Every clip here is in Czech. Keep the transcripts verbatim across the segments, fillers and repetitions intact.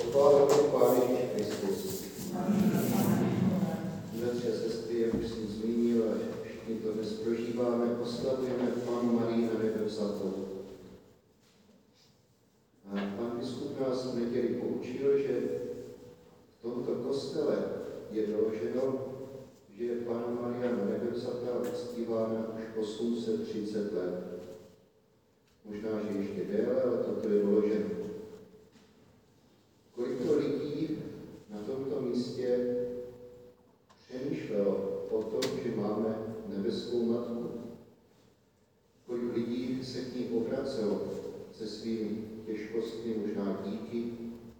Pochválený Pán Ježíš Kristus. Bratři a sestry, jak už jsem zmínil, a všichni to dnes prožíváme, oslavujeme Pannu Marii na nebe vzatou. A pan biskup nás v neděli poučil, že v tomto kostele je doloženo, že je Panna Maria na nebe vzatá uctívána už osm set třicet let. Možná, že ještě déle, ale toto je doloženo. Kolik to lidí na tomto místě přemýšlelo o tom, že máme nebeskou matku. Kolik lidí se k ní obracelo se svými těžkostmi, možná díky.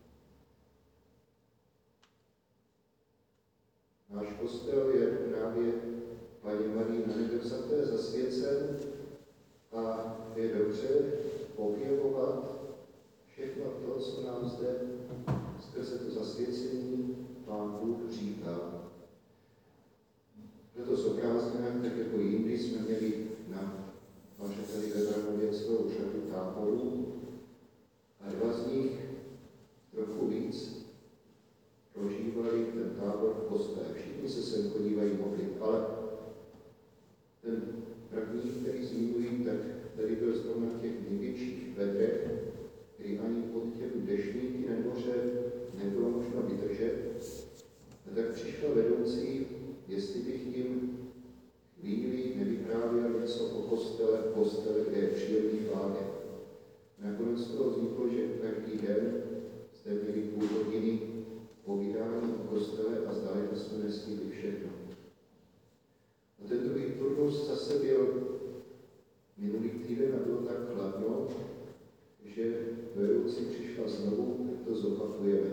Náš kostel je právě Paní Marii na nebe vzaté zasvěcen a je dobře objevovat všechno to, co nám zde skrze to zasvěcení Pán Bůh říká. Proto s obrázkem, tak jako jindy, jsme měli na Vařeteli ve Vranově celou řadu táborů a dva z nich trochu víc prožívali ten tábor v kostele. Všichni se sem podívají mohli, ale ten první, který zmiňují, tak tady byl zrovna v těch největších vedrech, který ani pod těm deštníky na dvoře nebylo možno vydržet. A tak přišla vedoucí, jestli bych jim chvíli nevyprávěl něco o kostele, kostele, kde je příjemný pánek. Nakonec toho vzniklo, že každý den jste měli půl hodiny povídání o kostele a zdali jsme nestihli všechno. A ten druhý turnus zase byl minulý týden a bylo tak chladno, že vedoucí přišla znovu, tak to zopakujeme.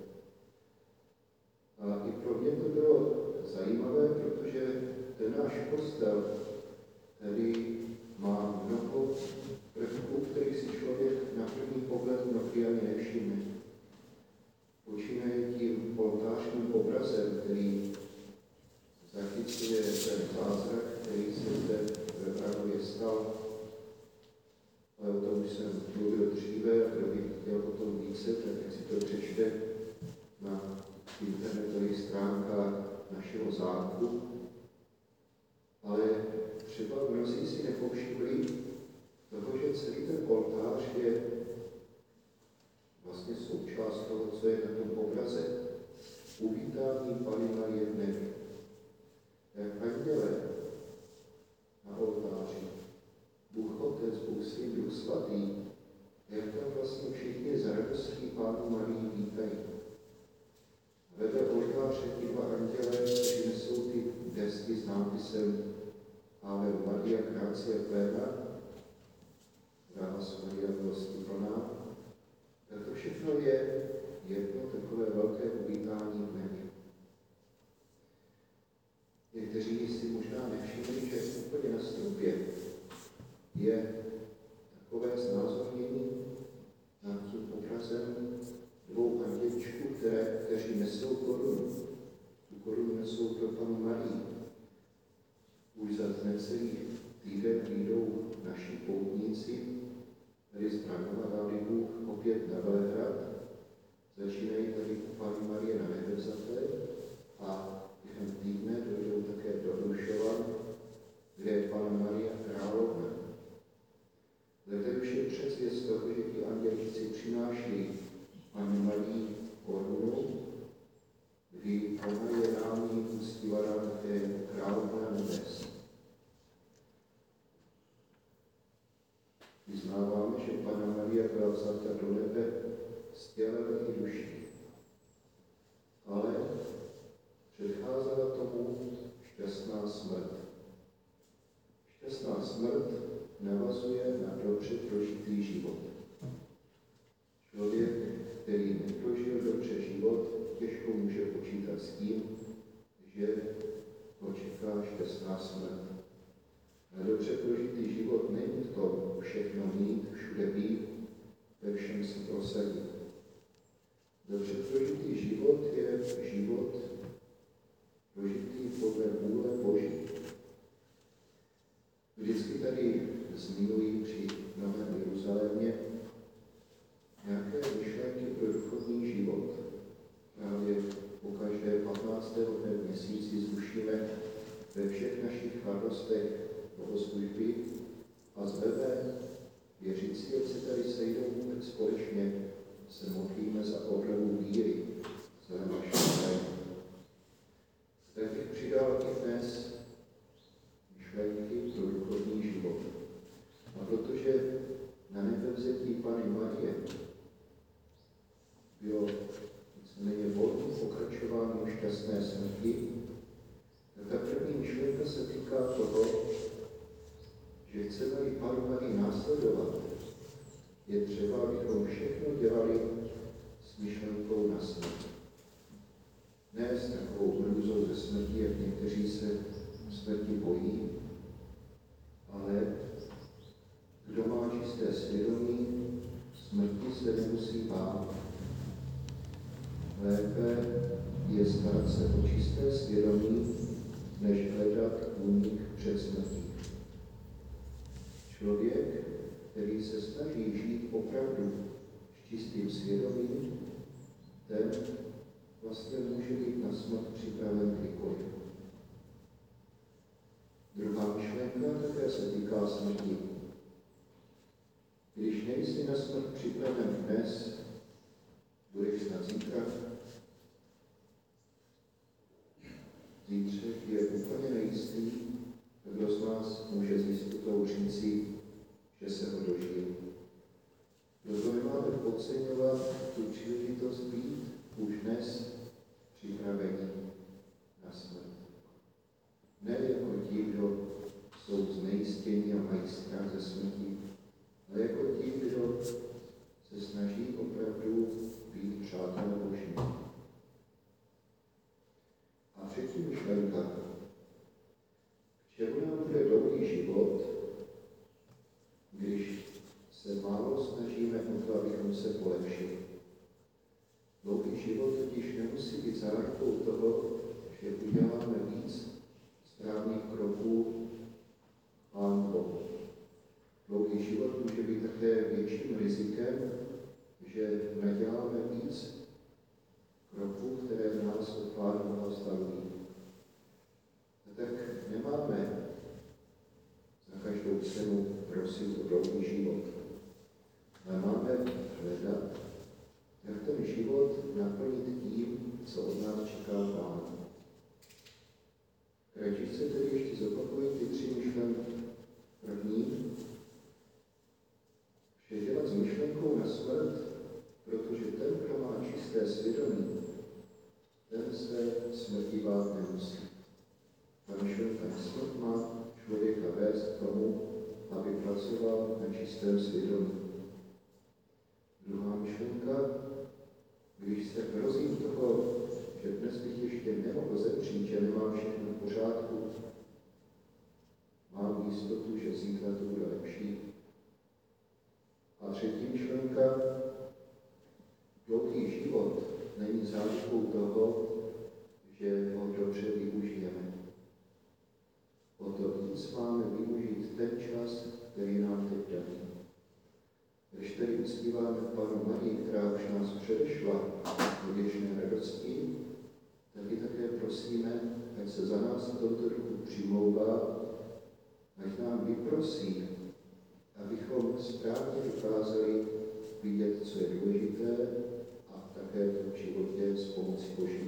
A i pro mě to bylo zajímavé, protože ten náš kostel tady má mnoho prvků, který si člověk na první pohled mnohdy ani nevšimne. Počínaje tím oltářním obrazem, který zachycuje ten zázrak, který se zde ve Vranově stal. Ale o tom už jsem mluvil dříve, a kdo by chtěl o tom více, tak jak si to přečte na internetových stránkách našeho zámku. Ale třeba mnozí si nepovšimli toho, že celý ten oltář je vlastně součást toho, co je na tom obraze. Uvítání Panny Marie v nebi. Jak anděle na oltáři, Bůh Otec, Bůh Syn, Duch Svatý, jak tam vlastně všichni z radostí Pannu Marii vítají. Vedle oltáře ti dva anděle, kteří nesou ty desky s nápisem Ave Maria, Gratia plena, Grácia Maria, milosti plná. Tak to všechno je jedno takové velké uvítání v nebi. Někteří si možná nevšimli, že úplně na stropě je takové znázornění nad tím obrazem dvou andělíčků, které, kteří nesou korunu. Tu korunu nesou pro Pannu Marii. Už za necelý týden přijdou naši poutníci, tady z Branova dali Bůh opět na Velehrad. Začínají tady u Panny Marie na nebe vzaté a během týdne dojdou také do Hrušova, kde je Panna Maria královna. Zde už je předzvěst toho, že ti andělíci přináší Panně Marii korunu, kdy ona je námi uctívaná také královna nebes. Vyznáváme, že Panna Maria byla vzata do nebe s tělem i duší. Ale předcházela tomu šťastná smrt. Šťastná smrt navazuje na dobře prožitý život. Člověk, který neprožil dobře život, těžko může počítat s tím, že ho čeká šťastná smrt. A dobře prožitý život není v tom všechno mít, všude být, ve všem se prosadit. Dobře prožitý život je život prožitý podle vůle Boží. Vždycky tady zmiňuji při Novém Jeruzalémě nějaké myšlenky pro duchovní život. se modlíme za obnovu víry, za naše léky. Tak bych přidal i dnes myšlenky pro duchovní život. A protože na nebevzetí Panny Marie bylo nicméně volný pokračování šťastné smrti, tak ta první myšlenka se týká toho, že chceme-li Pannu Marii následovat, je třeba, abychom všechno dělali s myšlenkou na smrt. Ne s takovou hrůzou ze smrti, jak někteří se smrti bojí, ale kdo má čisté svědomí, smrti se nemusí bát. Lépe je starat se o čisté svědomí, než hledat únik před smrtí. Člověk, který se snaží žít opravdu s čistým svědomím, ten vlastně může být na smrt připraven kdykoliv. Druhá myšlenka také se týká smrti. Když nejsi na smrt připraven dnes, budeš snad zítra. Zítřek je úplně nejistý, kdo z nás může s jistotou říci, že se ho dožije. Proto nemáme podceňovat tu příležitost být už dnes připraveni na smrt. Ne jako ti, kdo jsou znejistěni a mají strach ze smrti, ale jako ti, kdo se snaží opravdu být přátelé Boží. A třetí myšlenka. K čemu nám bude dlouhý život, když se málo snažíme o to, abychom se polepšili. Dlouhý život totiž nemusí být zárukou toho, že uděláme víc správných kroků Pánu Bohu. Dlouhý život může být také větším rizikem, že neděláme víc kroků, které nás od Pána Boha vzdalují. Tak nemáme za každou cenu prosit o dlouhý život. Ale máme hledat, jak ten život naplnit tím, co od nás čeká Pán. Kratičce tedy ještě zopakuji ty tři myšlenky. První, vše dělat s myšlenkou na smrt, protože ten, kdo má čisté svědomí, ten se smrti bát nemusí. Ta myšlenka na smrt má člověka vést k tomu, aby pracoval na čistém svědomí. Druhá myšlenka, když se hrozím toho, že dnes bych ještě nemohl zemřít, že nemám všechno v pořádku, mám jistotu, že zítra to bude lepší. A třetí myšlenka, dlouhý život není zárukou toho, že ho dobře využijeme. O to víc máme využít ten čas, který nám teď daný. Když tedy uctíváme Pannu Marii, která už nás předešla do věčné radosti, tak ji také prosíme, ať se za nás v tomto duchu přimlouvá, ať nám vyprosí, abychom správně dokázali vidět, co je důležité, a také v životě s pomocí Boží